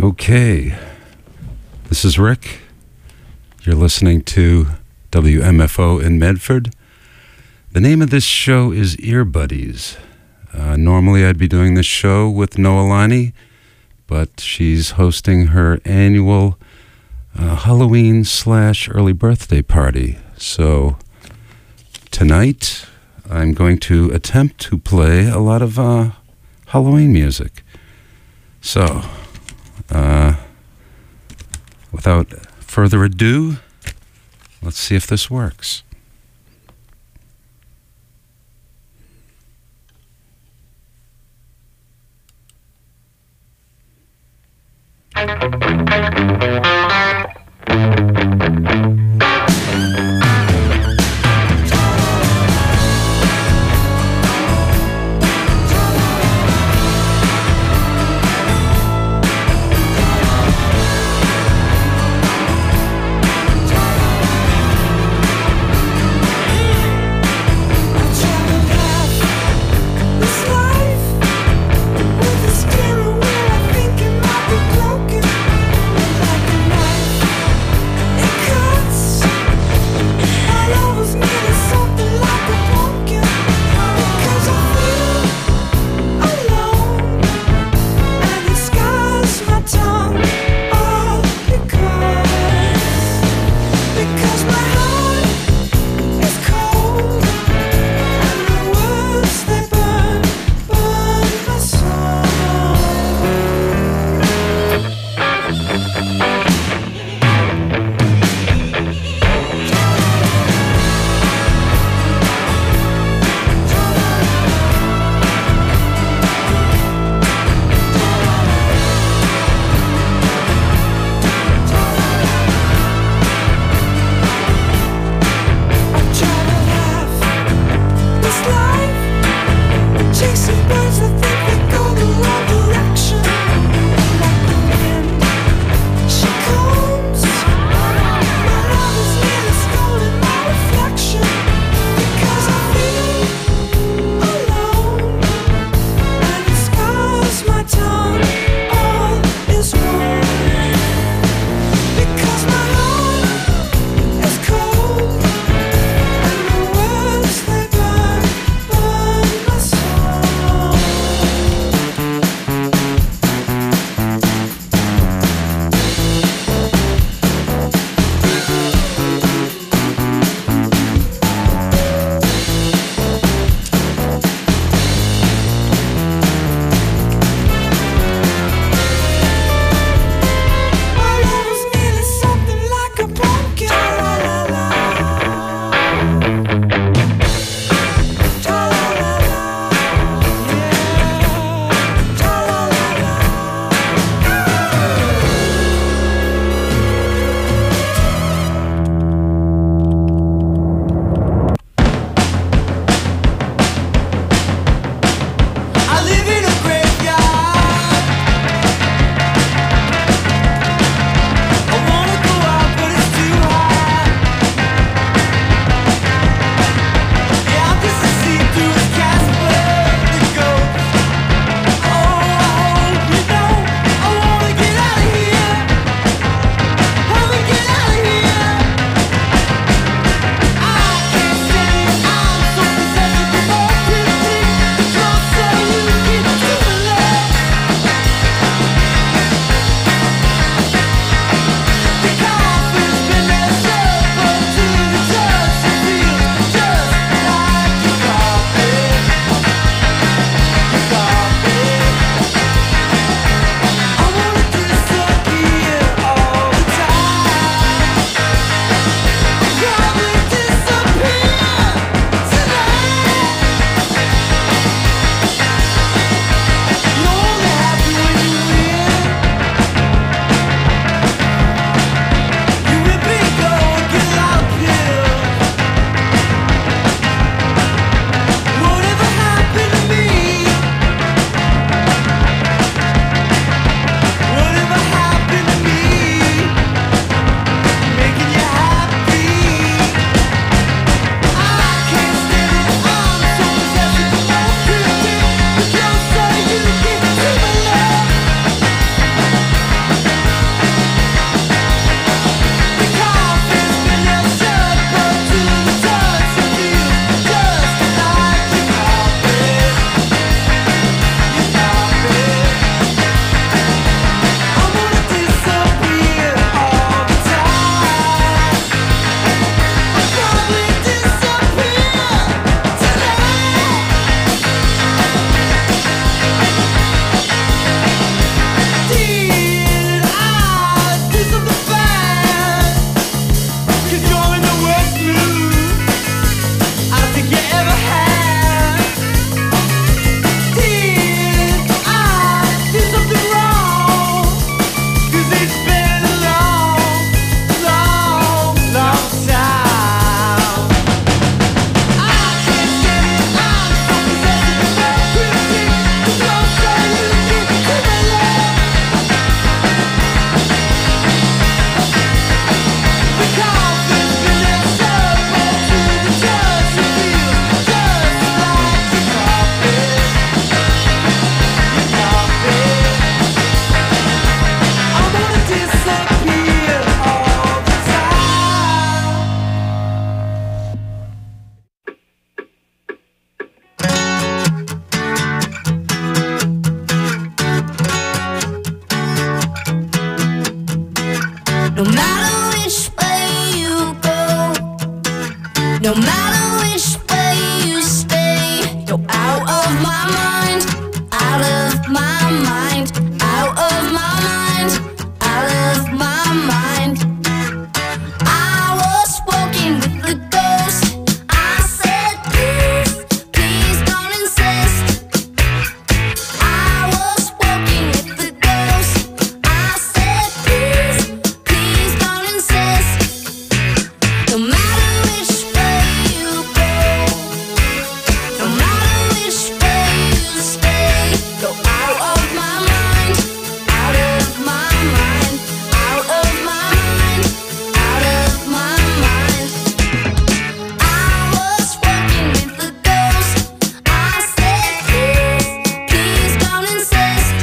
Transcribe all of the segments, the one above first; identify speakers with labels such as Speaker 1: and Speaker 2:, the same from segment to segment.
Speaker 1: Okay, this is Rick. You're listening to WMFO in Medford. The name of this show is Ear Buddies. Normally I'd be doing this show with Noah Lonnie, but she's hosting her annual Halloween/early birthday party. So tonight I'm going to attempt to play a lot of Halloween music. So, without further ado, let's see if this works.
Speaker 2: This life with a skin where I think it might be broken. No matter which way you go, no matter which way you stay, you're out of my mind, out of my mind, out of my mind, out of my mind. I was walking with the ghost. I said, please, please don't insist. I was walking with the ghost. I said, please, please don't insist. No matter which way you go, no matter which way you stay, you're out of my mind, out of my mind, out of my mind, out of my mind. I was walking with the ghost. I said, please, please don't insist.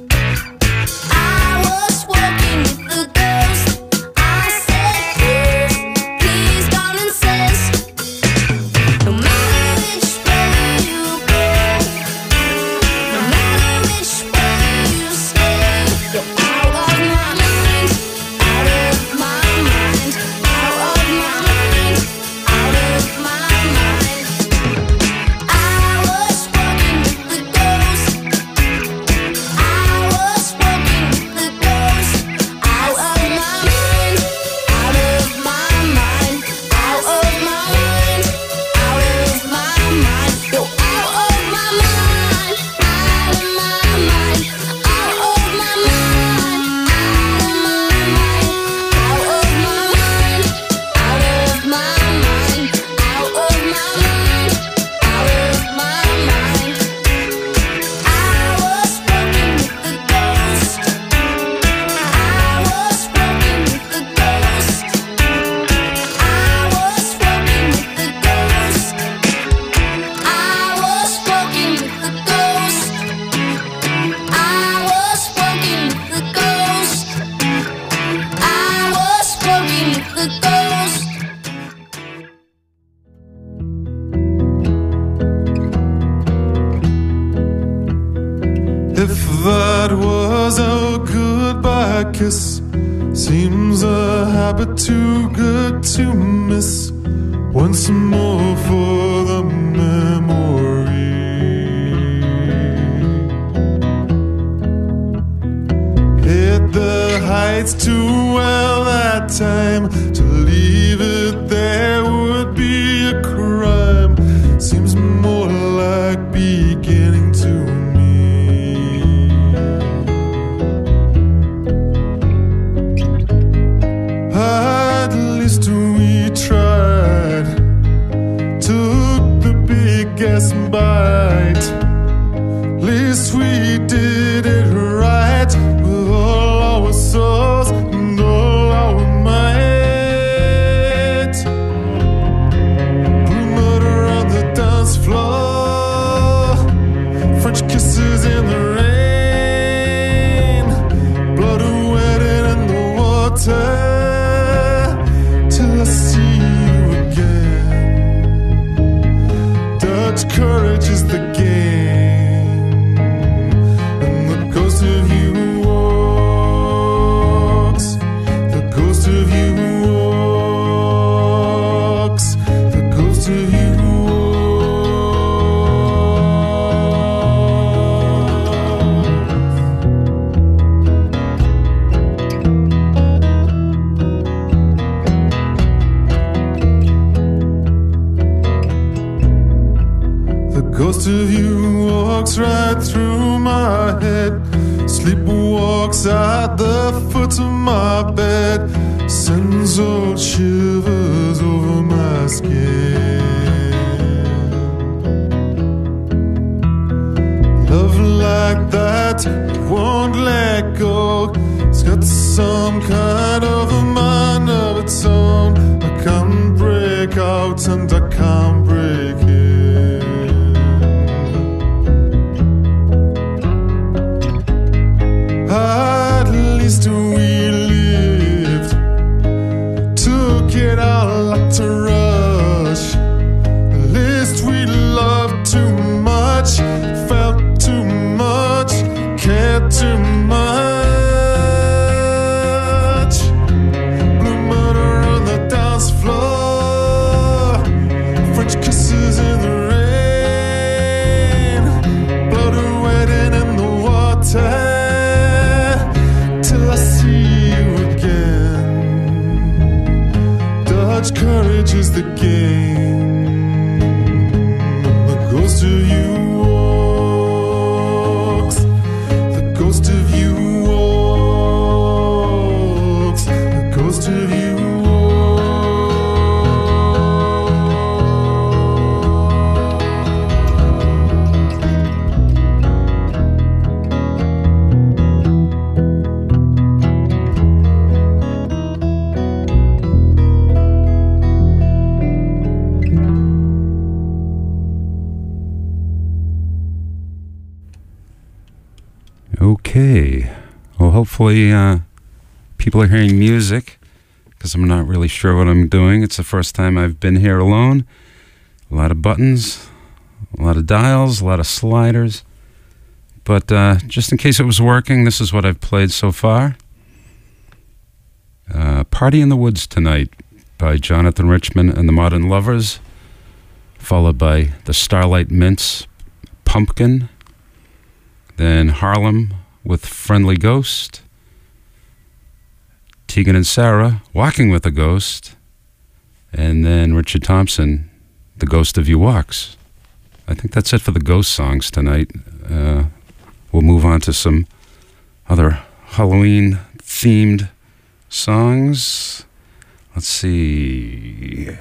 Speaker 2: I was walking with the ghost. I said, please, please don't insist. No matter which way you go, no matter which way you stay, you're out of my mind, out of my mind, out of my mind, out of my mind. I was walking with the ghost. I was walking with the ghost. Out of my mind, out of my mind, out of my mind, out of my mind. You're out of my mind, out of my mind, out of my mind, out of my mind, out of my mind, out of my mind, out of my mind, out of my mind. I was walking with the ghost. I was walking with the ghost. I was walking with the ghost. I was walking with the ghost. I was walking with the ghost. I was walking with the ghost.
Speaker 3: If that was a goodbye kiss, seems a habit too good to miss. Once more for the memory. Hit the heights too well that time. To leave it there would be a crime. Seems more like beginning to me. At least we tried. Took the biggest bite. Least we did it right. With all our souls and all our might. Blue mud around the dance floor. French kisses in the rain. Blood wetted in the water. Till I see you again. Dutch courage is the game. And the ghost of you walks. The ghost of you walks. The ghost of you walks. The ghost of you walks right through my head. Sleepwalks at the foot of my bed. Sends old shivers over my skin. Love like that won't let go. It's got some kind of a mind of its own. I can't break out and I can't break it. At least we lived. Took it all like to rush. At least we loved too much. Felt too much. Cared too much.
Speaker 1: So hopefully people are hearing music, because I'm not really sure what I'm doing. It's the first time I've been here alone. A lot of buttons, a lot of dials, a lot of sliders. But just in case it was working, this is what I've played so far. Party in the Woods Tonight by Jonathan Richman and the Modern Lovers, followed by the Starlight Mints, Pumpkin, then Harlem with Friendly Ghost, Tegan and Sarah, Walking with a Ghost, and then Richard Thompson, The Ghost of You Walks. I think that's it for the ghost songs tonight. We'll move on to some other Halloween-themed songs. Let's see.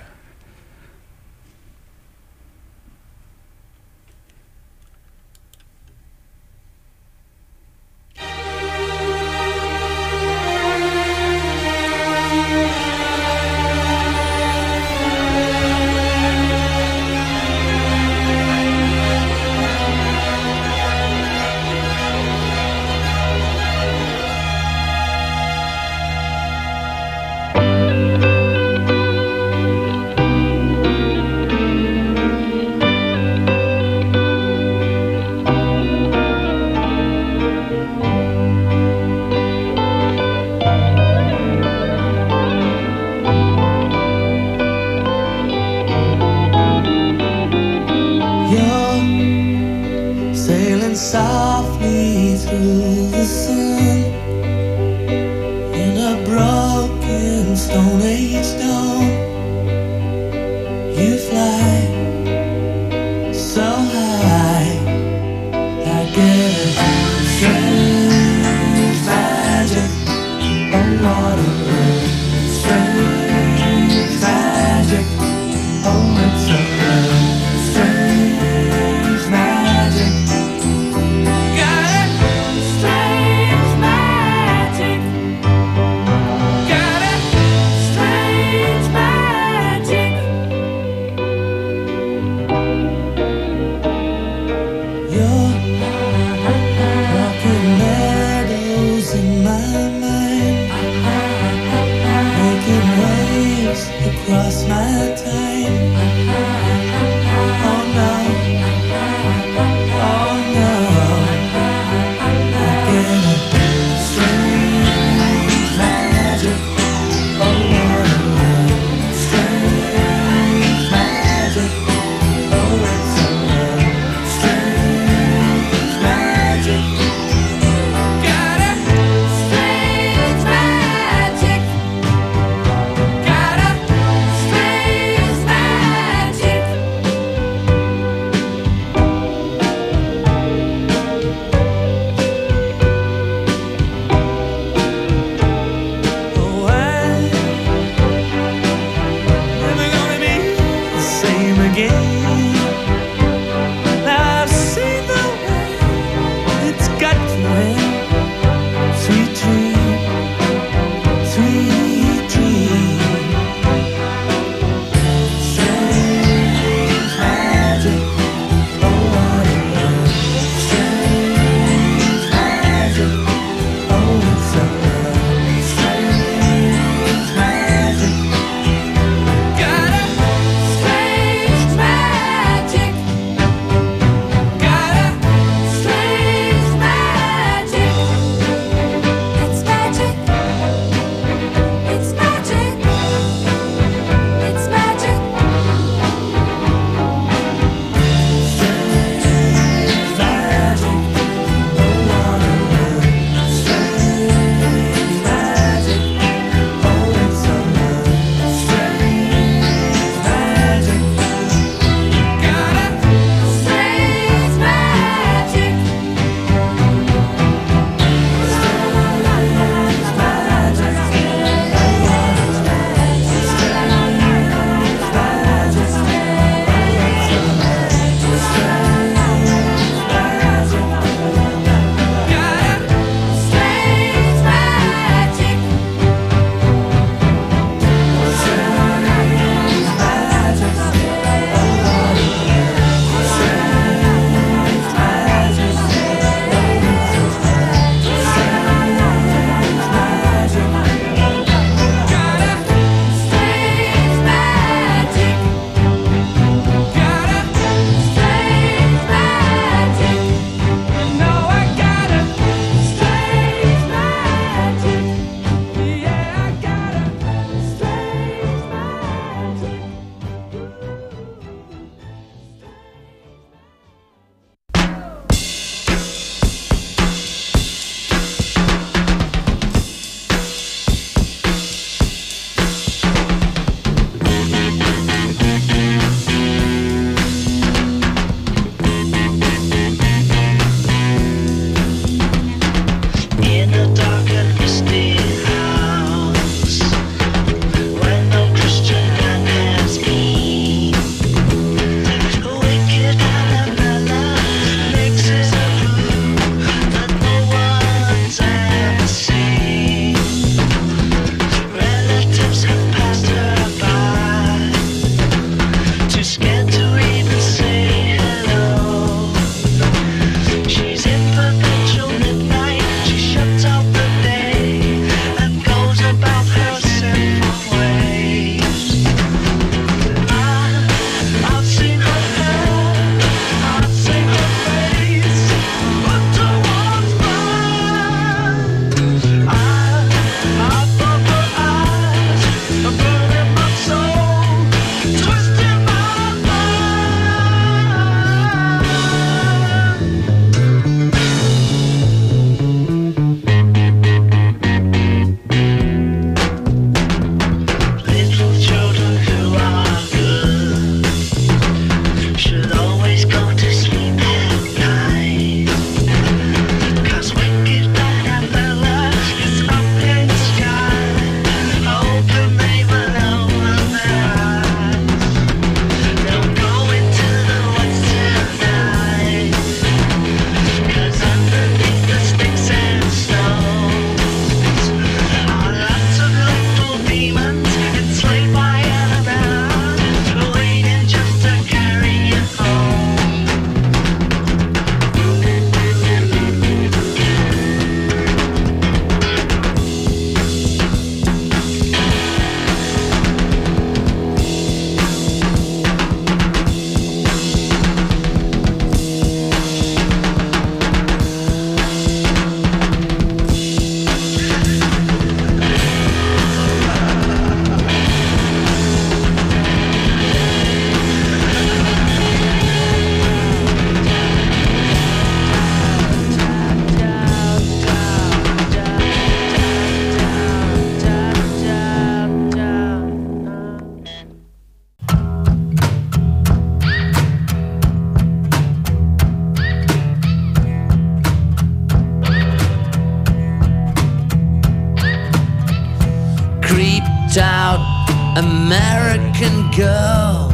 Speaker 4: Creeped out American girl,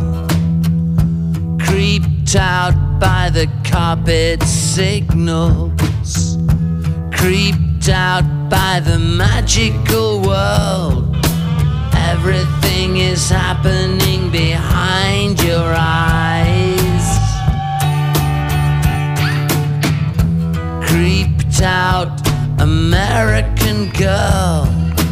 Speaker 4: creeped out by the carpet signals, creeped out by the magical world. Everything is happening behind your eyes. Creeped out American girl,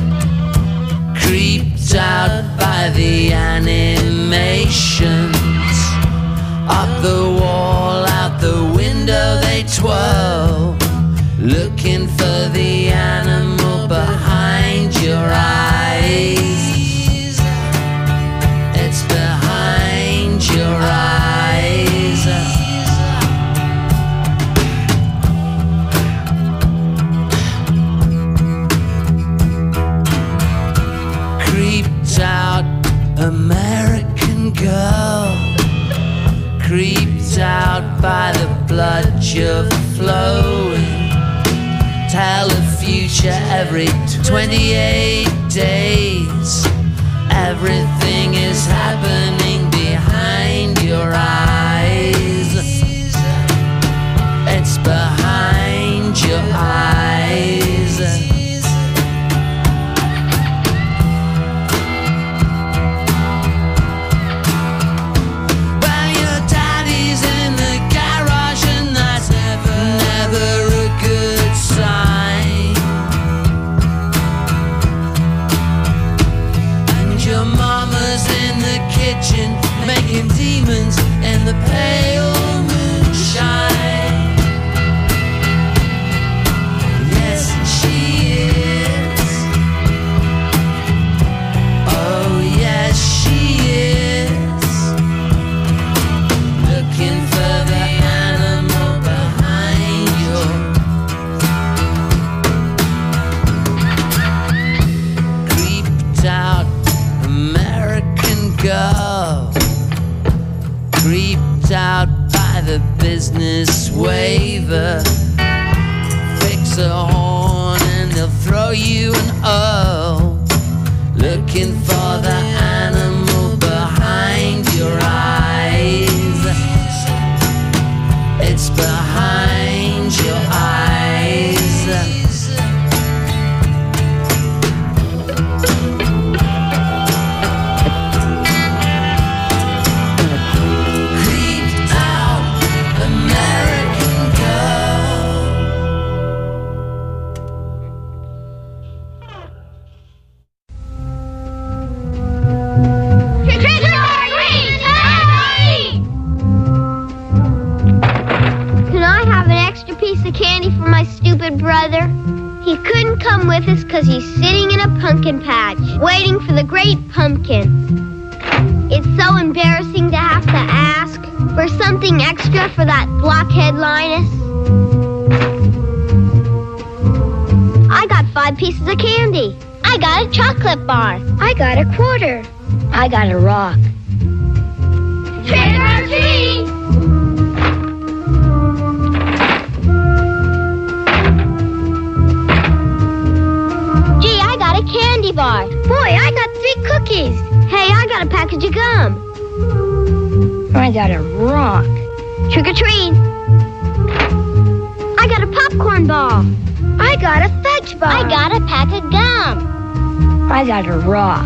Speaker 4: creeped out by the animations. Up the wall, out the window they twirl, looking for the animal behind your eyes. It's behind your eyes. Creeped out American girl, creeped out by the blood you're flowing. Tell the future every 28 days. Everything is happening behind your eyes. It's behind your eyes. Well, your daddy's in the garage and that's never a good sign. And your mama's in the kitchen making demons in the pale moonshine. Yes, she is. Oh, yes, she is. Looking for the animal behind you. Creeped out American girl, creeped out by the business waiver. Fix a horn and they'll throw you an O. Looking for the animal behind your eyes. It's behind your eyes. Creeped out American girl.
Speaker 5: Can I have an extra piece of candy for my stupid brother? He couldn't come with us because he's sitting in a pumpkin patch, waiting for the great pumpkin. It's so embarrassing to have to ask for something extra for that blockhead Linus. I got 5 pieces of candy. I got a chocolate bar. I got a quarter. I got a rock. Trick or treat! Gee, I got a candy bar. Boy, I got 3 cookies. Hey, I got a package of gum. I got a rock. Trick or treat. I got a popcorn ball. I got a fudge bar. I got a pack of gum. I got a rock.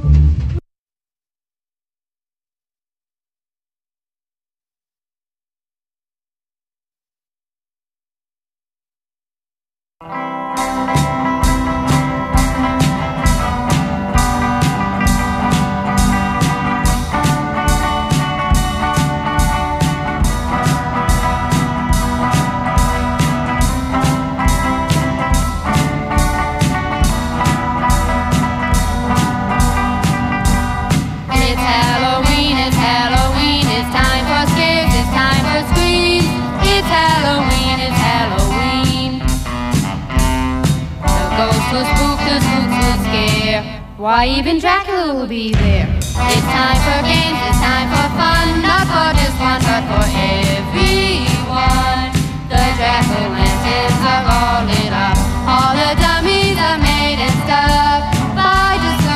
Speaker 6: Why, even Dracula will be there. It's time for games, it's time for fun, not for just one, but for everyone. The Jack-o'-lanterns are all lit up, all the dummies are made and stuff by just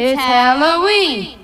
Speaker 6: It's Halloween.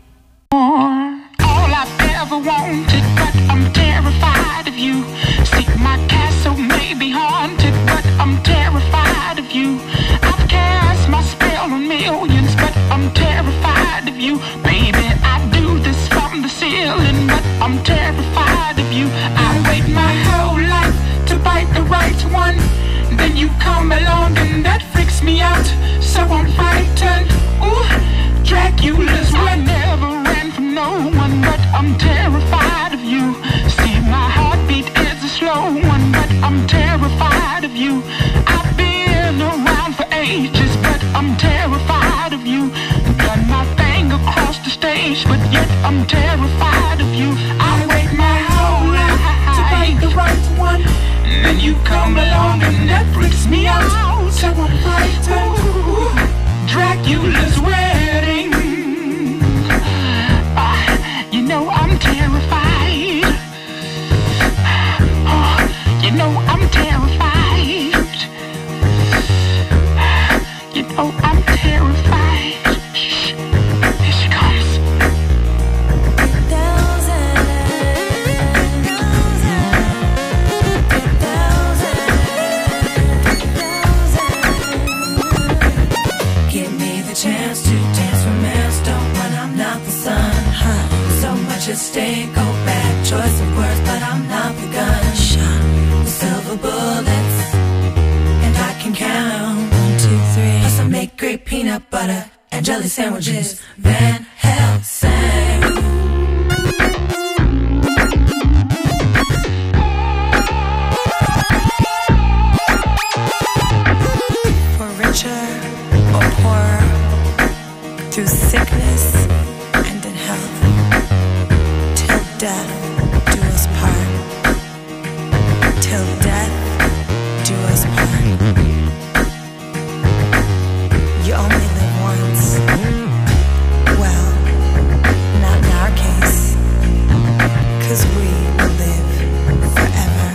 Speaker 7: All I've ever wanted, but I'm terrified of you. See, my castle may be haunted, but I'm terrified of you. I've cast my spell on millions, but I'm terrified of you. Baby, I do this from the ceiling, but I'm terrified of you. I wait my whole life to bite the right one. Then you come along and that freaks me out. So I'm frightened. Ooh, Dracula's one never ran from no one, but I'm terrified of you. See, my heartbeat is a slow one, but I'm terrified of you. I've been around for ages, but I'm terrified of you. Done my thing across the stage, but yet I'm terrified of you. I wait my whole life to find the right one. Then you come along and that freaks me out. So I'm frightened. Ooh, Dracula's wedding. You know I'm terrified. Oh, you know I'm terrified. You know I'm terrified. Shh, here she comes.
Speaker 8: Give me the chance to dance romance. Don't when I'm not the sun. So much at stake, oh bad choice of words, but I'm not the gunshot. The silver bullets, and I can count 1, 2, 3. Plus I make great peanut butter and jelly sandwiches. Van Helsing. For richer or poorer, through sickness and in health, till death do us part. Till death do us part. You only live once. Well, not in our case, 'cause we will live forever.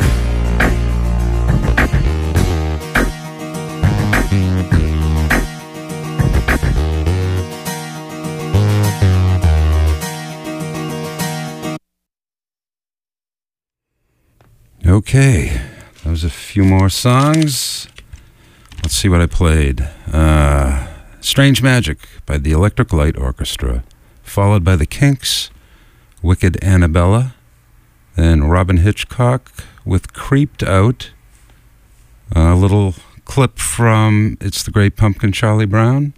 Speaker 1: Okay, that was a few more songs. Let's see what I played. Strange Magic by the Electric Light Orchestra, followed by the Kinks, Wicked Annabella, then Robin Hitchcock with Creeped Out, a little clip from It's the Great Pumpkin, Charlie Brown,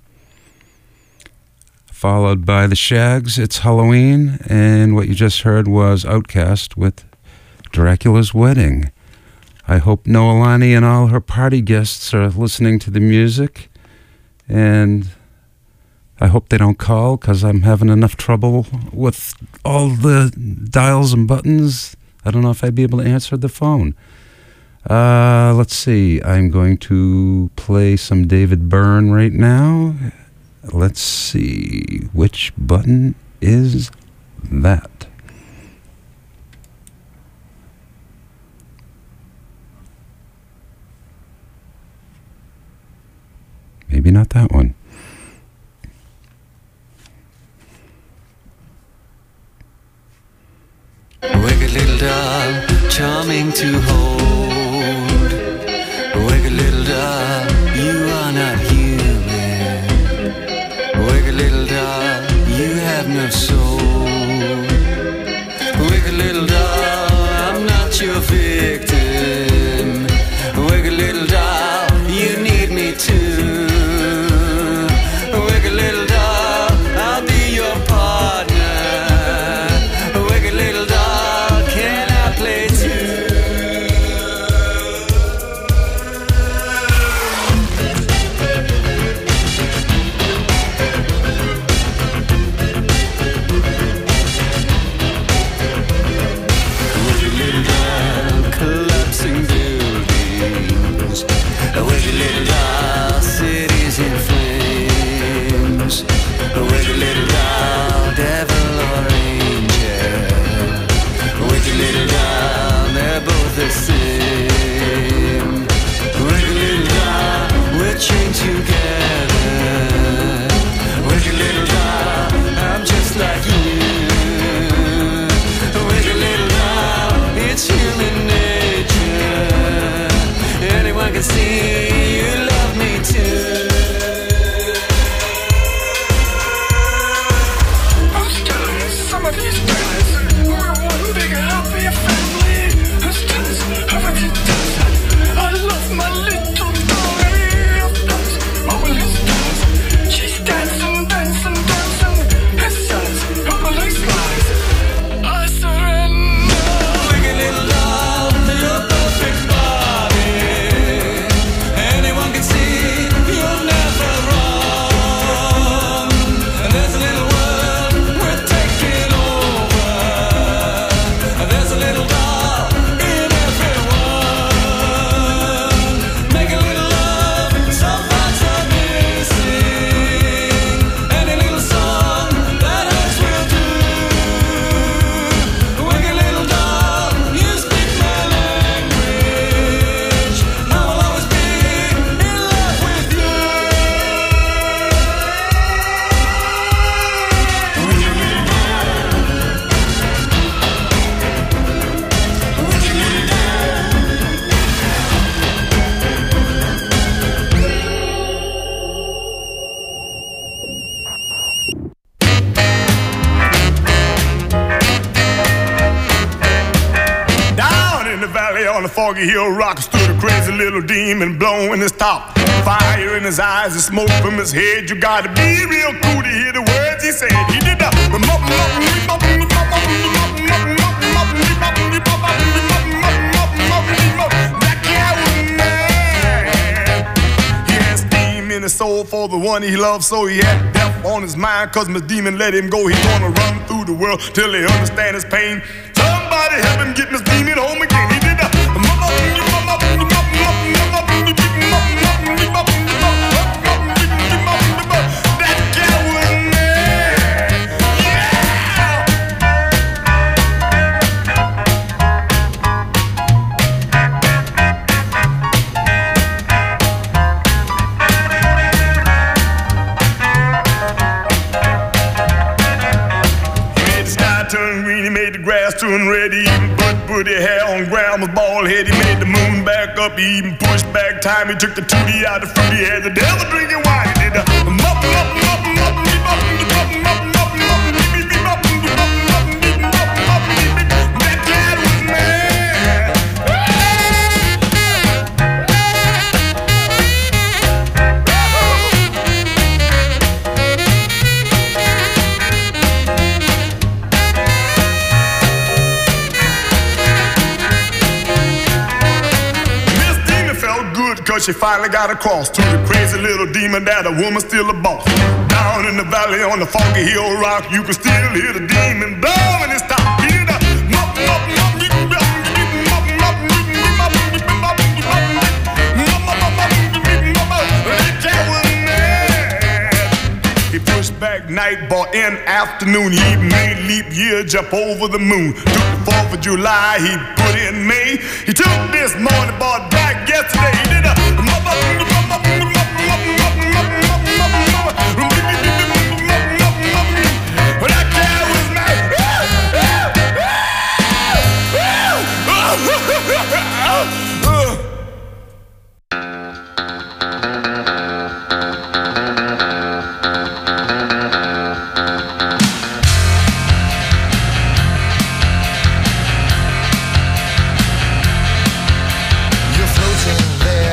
Speaker 1: followed by the Shags, It's Halloween, and what you just heard was Outkast with Dracula's Wedding. I hope Noelani and all her party guests are listening to the music, and I hope they don't call because I'm having enough trouble with all the dials and buttons. I don't know if I'd be able to answer the phone. Let's see. I'm going to play some David Byrne right now. Let's see. Which button is that? Maybe not that one.
Speaker 9: Wicked little doll, charming to hold. Wicked little doll, you are not human. Wicked little doll, you have no soul. Wicked little doll, I'm not your victim. Wicked little doll, you need me too. Wicked little doll, I'll be your partner. Wicked little doll, can I play too?
Speaker 3: Foggy Hill Rock stood a crazy little demon blowing his top. Fire in his eyes and smoke from his head. You gotta be real cool to hear the words he said. He did the that guy was mad. He had steam in his soul for the one he loved, so he had death on his mind. Cause Miss Demon let him go. He's gonna run through the world till he understand his pain. Somebody help him get Miss Demon home again. He did the turn red, he even put pretty hair on grandma's bald head. He made the moon back up, he even pushed back time. He took the tootie out of fruit, he had the devil drinking wine. He did the that cat was mad. Cause she finally got across to the crazy little demon that a woman's still a boss. Down in the valley on the Foggy Hill Rock, you can still hear the demon blowing his top. Hear the he pushed back night, bought in afternoon. He made leap year jump over the moon. Took the 4th of July, he put in May. He took this morning, bought back yesterday. He did a that guy was mad.
Speaker 10: You're floating there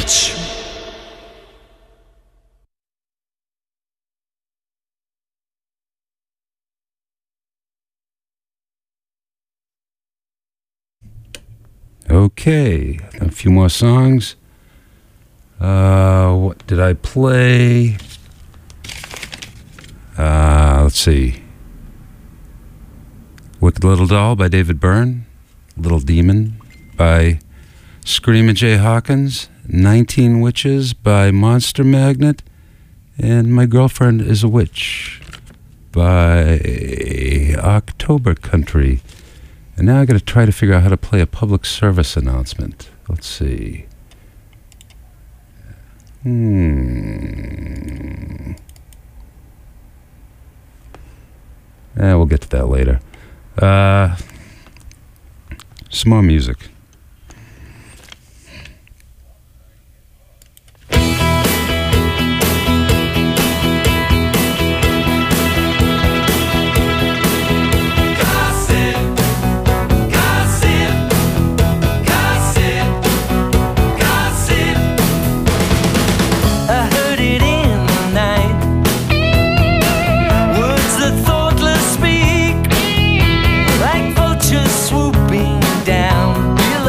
Speaker 10: witch.
Speaker 1: Okay, a few more songs. What did I play? Let's see. Wicked Little Doll by David Byrne. Little Demon by Screamin' Jay Hawkins. 19 Witches by Monster Magnet. And My Girlfriend is a Witch by October Country. And now I got to try to figure out how to play a public service announcement. Let's see. We'll get to that later. Some more music.
Speaker 11: Swooping down,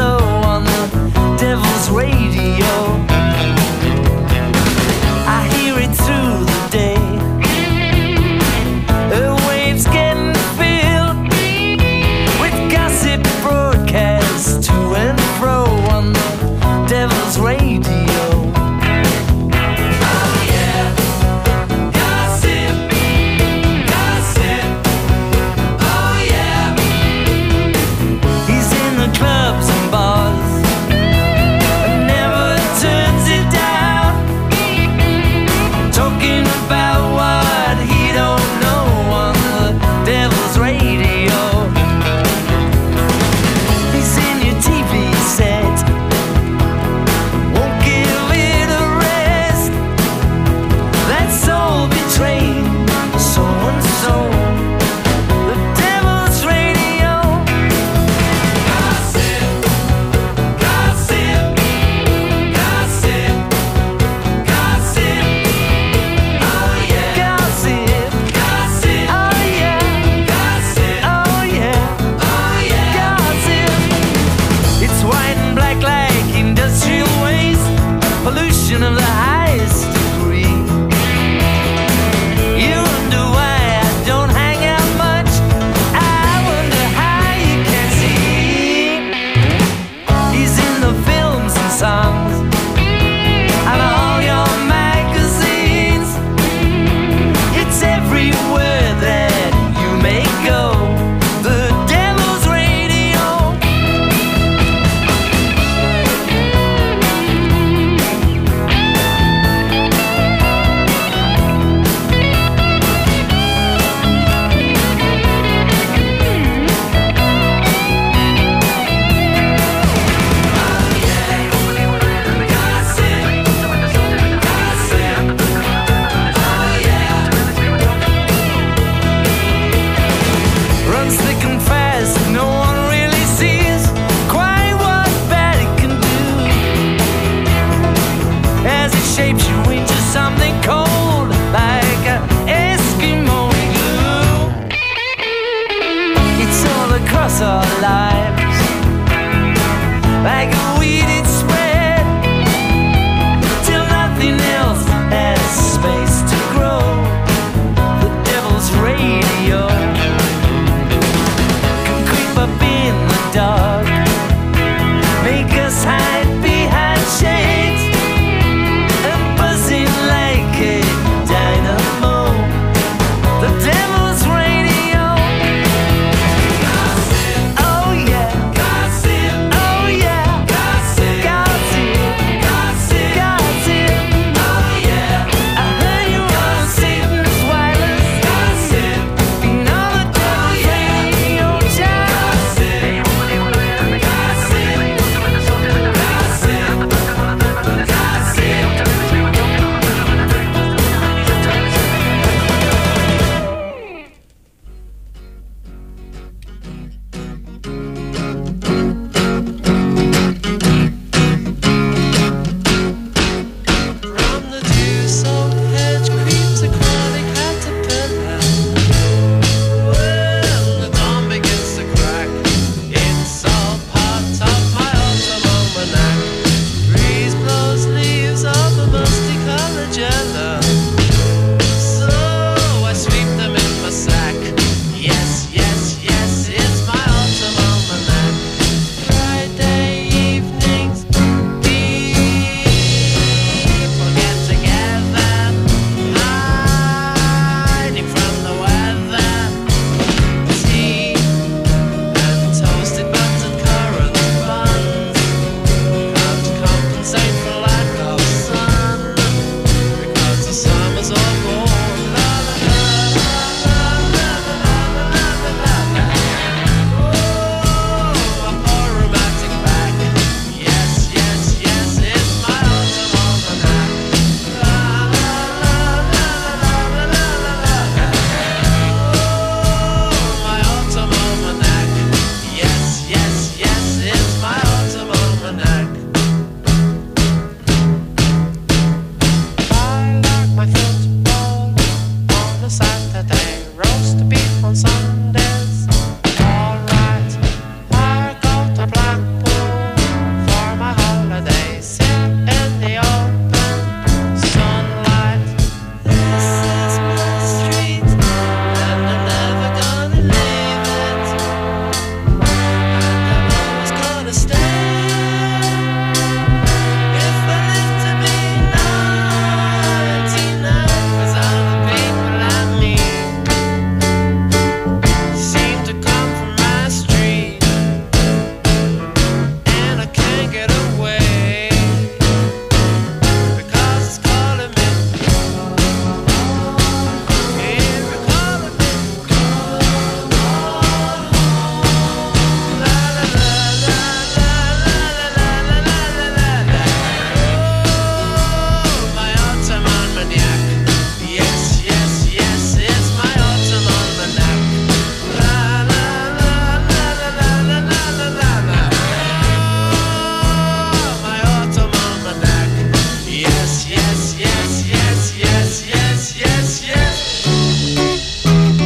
Speaker 4: Yes, yes, yes, yes, yes, yes, yes, yes.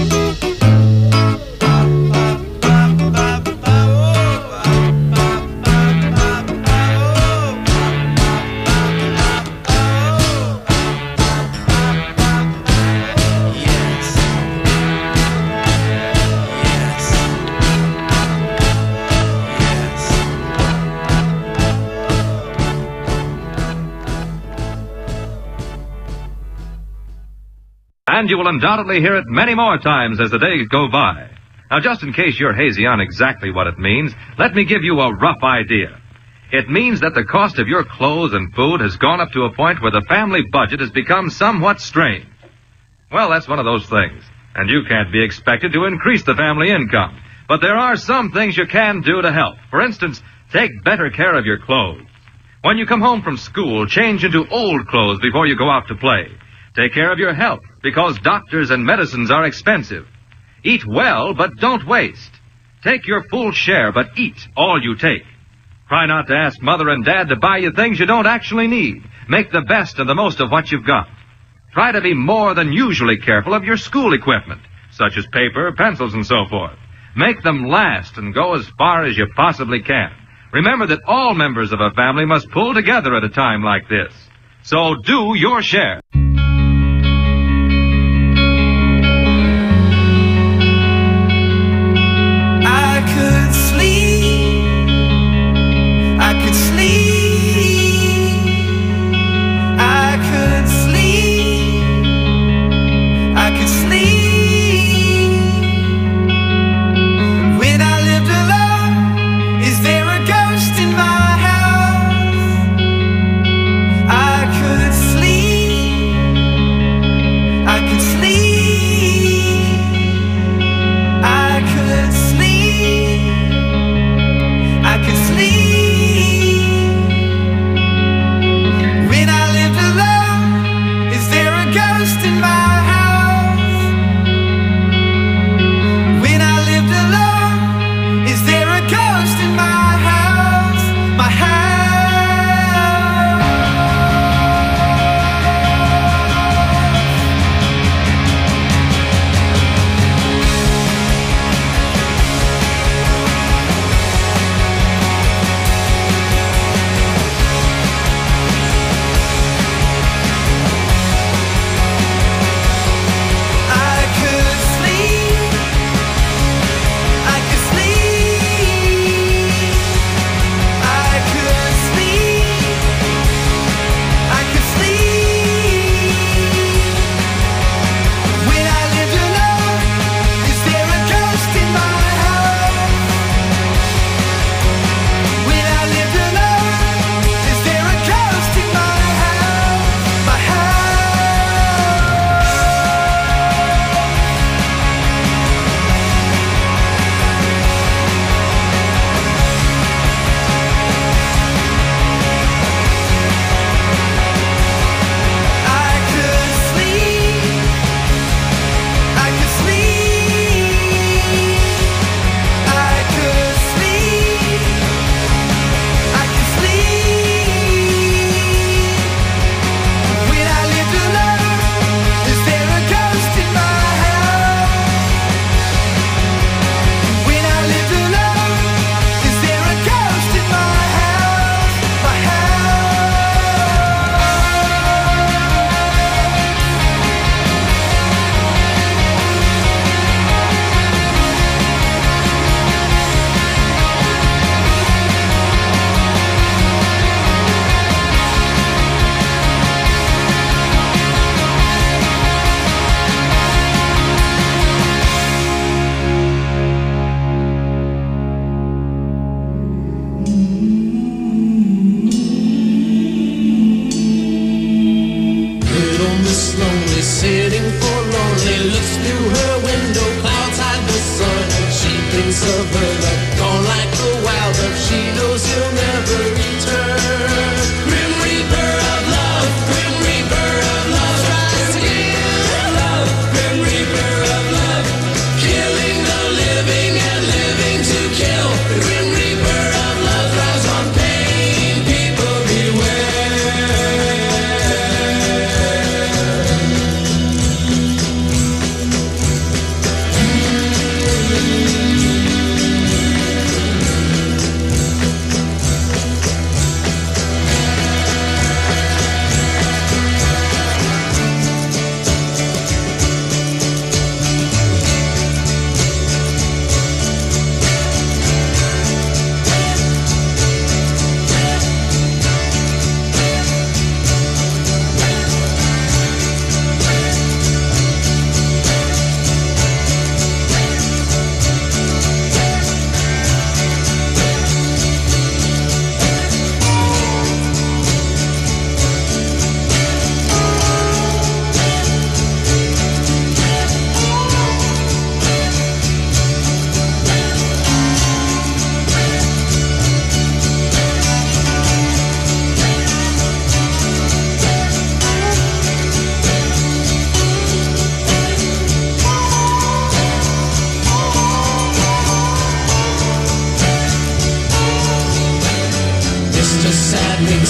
Speaker 10: And you will undoubtedly hear it many more times as the days go by. Now, just in case you're hazy on exactly what it means, let me give you a rough idea. It means that the cost of your clothes and food has gone up to a point where the family budget has become somewhat strained. Well, that's one of those things, and you can't be expected to increase the family income. But there are some things you can do to help. For instance, take better care of your clothes. When you come home from school, change into old clothes before you go out to play. Take care of your health, because doctors and medicines are expensive. Eat well, but don't waste. Take your full share, but eat all you take. Try not to ask Mother and Dad to buy you things you don't actually need. Make the best and the most of what you've got. Try to be more than usually careful of your school equipment, such as paper, pencils, and so forth. Make them last and go as far as you possibly can. Remember that all members of a family must pull together at a time like this. So do your share.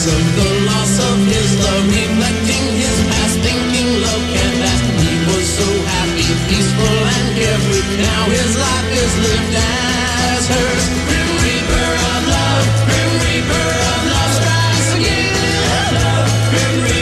Speaker 11: took the loss of his love, neglecting his past, thinking love can't last. He was so happy, peaceful, and carefree. Now his life is lived as hers. Grim Reaper of love, Grim Reaper of love strikes again. Grim Reaper